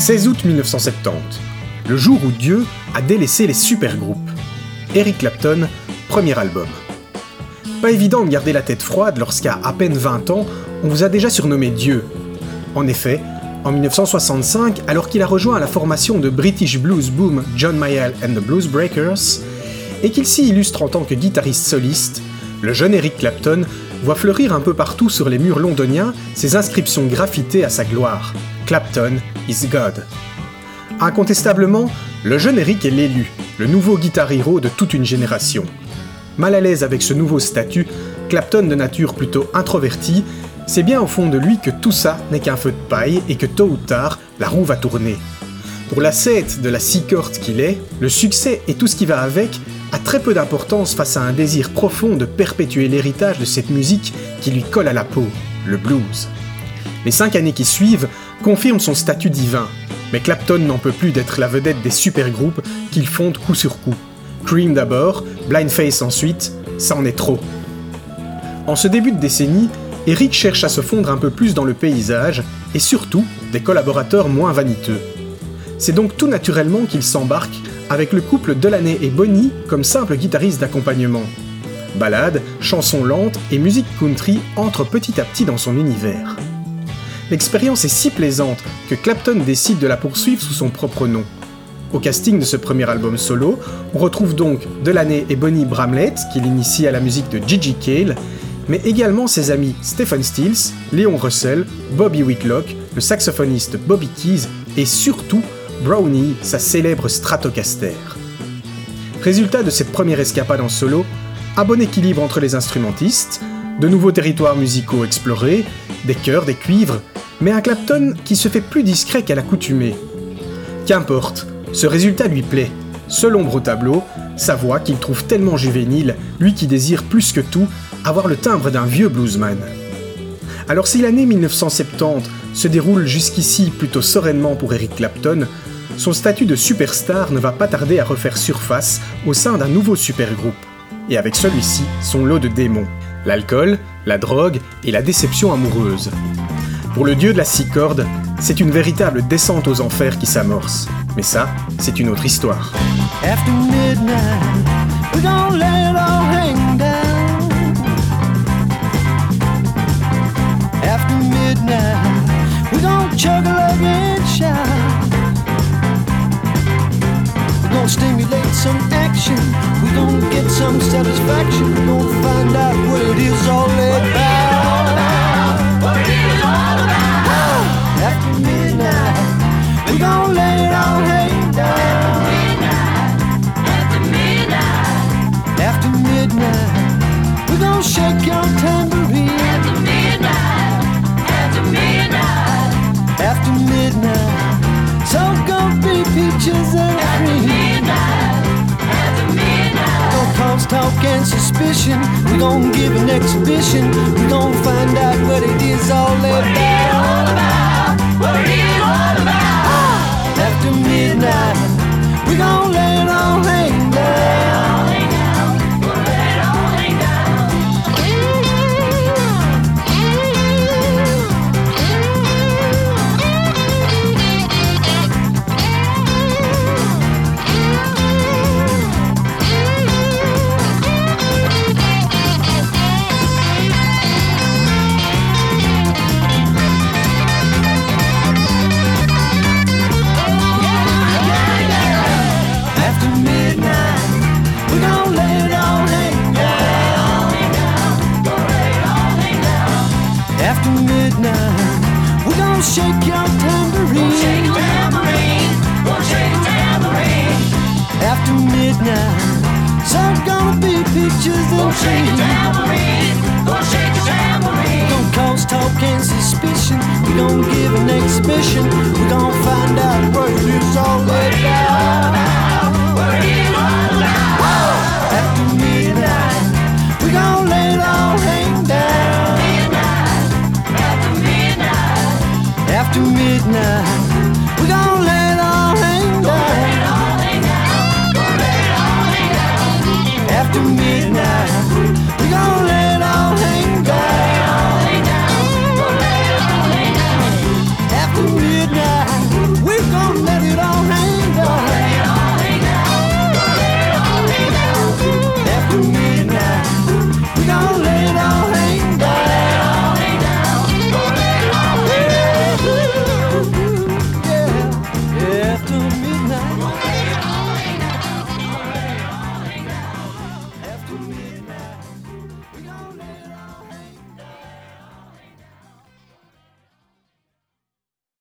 16 août 1970, le jour où Dieu a délaissé les supergroupes. Eric Clapton, premier album. Pas évident de garder la tête froide lorsqu'à peine 20 ans, on vous a déjà surnommé Dieu. En effet, en 1965, alors qu'il a rejoint la formation de British Blues Boom John Mayall and the Blues Breakers, et qu'il s'y illustre en tant que guitariste soliste, le jeune Eric Clapton voit fleurir un peu partout sur les murs londoniens ses inscriptions graffitées à sa gloire. Clapton is God. Incontestablement, le jeune Eric est l'élu, le nouveau guitar hero de toute une génération. Mal à l'aise avec ce nouveau statut, Clapton de nature plutôt introvertie, c'est bien au fond de lui que tout ça n'est qu'un feu de paille et que tôt ou tard, la roue va tourner. Pour l'ascète de la six-cordes qu'il est, le succès et tout ce qui va avec a très peu d'importance face à un désir profond de perpétuer l'héritage de cette musique qui lui colle à la peau, le blues. Les 5 années qui suivent confirment son statut divin, mais Clapton n'en peut plus d'être la vedette des supergroupes qu'il fonde coup sur coup. Cream d'abord, Blind Faith ensuite, ça en est trop. En ce début de décennie, Eric cherche à se fondre un peu plus dans le paysage et surtout des collaborateurs moins vaniteux. C'est donc tout naturellement qu'il s'embarque avec le couple Delaney et Bonnie comme simple guitariste d'accompagnement. Ballades, chansons lentes et musique country entrent petit à petit dans son univers. L'expérience est si plaisante que Clapton décide de la poursuivre sous son propre nom. Au casting de ce premier album solo, on retrouve donc Delaney et Bonnie Bramlett, qui l'initie à la musique de Gigi Cale, mais également ses amis Stephen Stills, Léon Russell, Bobby Whitlock, le saxophoniste Bobby Keys et surtout Brownie, sa célèbre Stratocaster. Résultat de cette première escapade en solo, un bon équilibre entre les instrumentistes, de nouveaux territoires musicaux explorés, des chœurs, des cuivres, mais un Clapton qui se fait plus discret qu'à l'accoutumée. Qu'importe, ce résultat lui plaît. Seul ombre au tableau, sa voix qu'il trouve tellement juvénile, lui qui désire plus que tout avoir le timbre d'un vieux bluesman. Alors si l'année 1970 se déroule jusqu'ici plutôt sereinement pour Eric Clapton, son statut de superstar ne va pas tarder à refaire surface au sein d'un nouveau supergroupe. Et avec celui-ci, son lot de démons. L'alcool, la drogue et la déception amoureuse. Pour le dieu de la six-cordes, c'est une véritable descente aux enfers qui s'amorce. Mais ça, c'est une autre histoire. After midnight, we gon' let it all hang down. After midnight, we gon' chug a lug and shout. We gon' stimulate some action. We gon' get some satisfaction. We gon' find out what it is all about. What it is all about. After midnight, we gon' let it all hang down. After midnight, after midnight, we gon' shake your tambourine. After midnight, after midnight, after midnight, so gon' be peaches and cream. After midnight, gon' cause talk and suspicion. We gon' give an exhibition. We gon' find out what it is all about. What it is all about. After midnight, we gon' let it all hang down. We'll let it all hang down. After midnight, we gon' shake your tambourine. We'll shake a tambourine. We'll shake a tambourine. After midnight, so gonna be peaches and cream. We'll shake a tambourine. We'll shake a tambourine. Gon' cause talk and suspicion. We gon' give an exhibition. We gon' find out what it is all about.